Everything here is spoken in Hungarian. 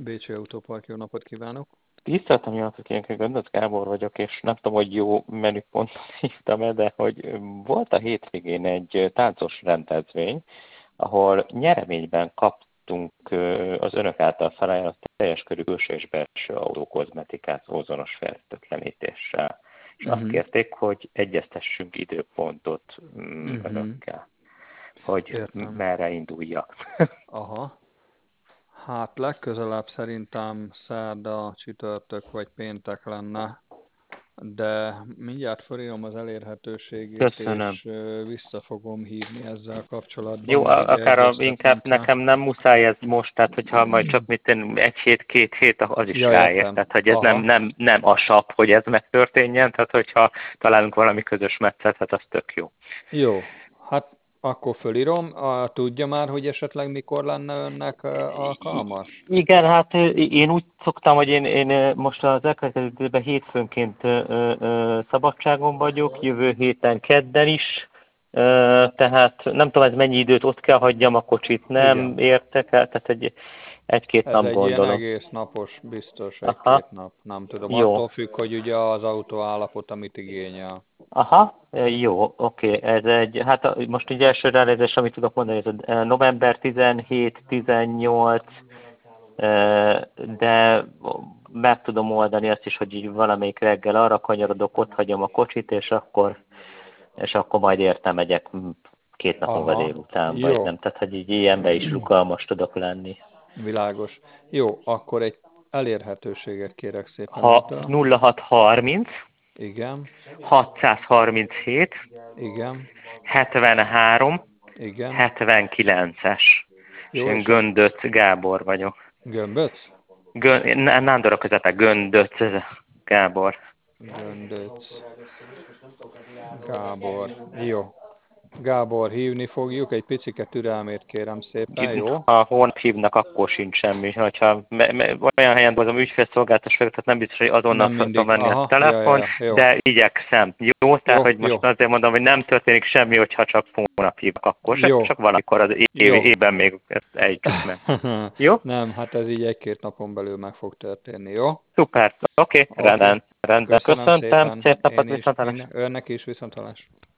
Bécsi Autópark, jó napot kívánok! Tiszteltem, jó napot kívánok, Göndöc Gábor vagyok, és nem tudom, hogy jó menüpontot hívtam-e, de hogy volt a hétvégén egy táncos rendezvény, ahol nyereményben kaptunk az önök által felajánlott teljes körű külső és belső autókozmetikát ózonos fertőtlenítéssel. És azt Uh-huh. kérték, hogy egyeztessünk időpontot Uh-huh. önökkel, hogy Értem. merre induljak. Aha. Hát legközelebb szerintem szerda, csütörtök vagy péntek lenne, de mindjárt felírom az elérhetőségét, Köszönöm. és vissza fogom hívni ezzel kapcsolatban, Jó, mert ugye inkább egyeztetnünk kell. nekem nem muszáj ez most, tehát hogyha majd csak egy hét, 2 hét, az is Ja, ráér. értem. Tehát, hogy ez nem, Aha. nem, nem a sap, hogy ez megtörténjen, tehát hogyha találunk valami közös metszetet, az tök jó. Jó. Hát akkor fölírom. Tudja már, hogy esetleg mikor lenne önnek alkalmas? Igen, hát én úgy szoktam, hogy én most az elkövetkező időben hétfőnként szabadságon vagyok, jövő héten kedden is, tehát nem tudom, ez mennyi időt ott kell hagyjam a kocsit, nem Igen. értek el, tehát egy-két Ez nap egy ilyen gondolom. egész napos, biztos Aha, egy-két nap, nem tudom. jó. Attól függ, hogy ugye az autó állapot, amit igényel. Aha, jó, oké. Ez hát most így első ránézés, amit tudok mondani, ez a november 17-18, de meg tudom oldani azt is, hogy így valamelyik reggel arra kanyarodok, ott hagyom a kocsit, és akkor majd értem megyek 2 nap múlva Aha, délután, vagy jó, nem. Tehát, hogy így ilyenben is rugalmas tudok lenni. világos. Jó, akkor egy elérhetőséget kérek szépen Ha öntől. 0630 Igen, 637 igen, 73 igen. 79-es. És Jó, én és a Göndöc Gábor vagyok. gömböc? Nándor a közepe, Göndöc Gábor. Göndöc, Gábor. Jó. Gábor, hívni fogjuk, egy picike türelmét kérem szépen, jó? Ha holnap hívnak, akkor sincs semmi. Hogyha olyan helyen dolgozom, ügyfélszolgáltatás vagyok, tehát nem biztos, hogy azonnal Nem fel tudom mindig. venni a Aha, ja, ja, telefon, ja, jó. de igyekszem. Jó? Tehát, Jó, hogy most jó, azért mondom, hogy nem történik semmi, hogyha csak hónap hívnak, akkor se, jó, csak valamikor az jó. évben még ezt ejtjük meg. Jó? Nem, hát ez így egy-két napon belül meg fog történni, jó? Szuper. Oké, Oké. rendben. Köszönöm Köszöntem. szépen. Szép Én napot, is. viszontlátásra. Önnek is viszontalás.